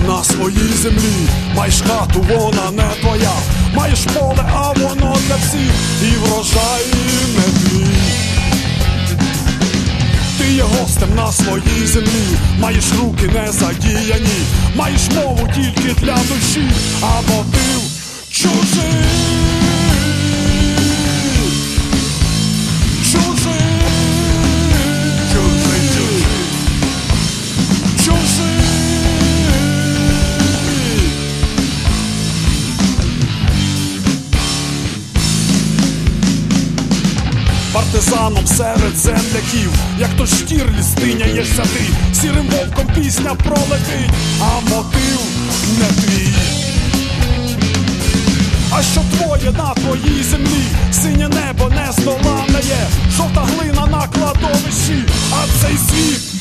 на своїй землі. Маєш хату, вона не твоя. Маєш поле, а воно для всіх. І врожай не твій. Ти є гостем на своїй землі. Маєш руки не задіяні. Маєш мову тільки для душі. А мотив чужий. Партизаном серед земляків, як то Штірліц, тиняєшся ти. Сірим вовком пісня пролетить, а мотив не твій. А що твоє на твоїй землі? Синє небо не здолане є, жовта глина на кладовищі. А цей світ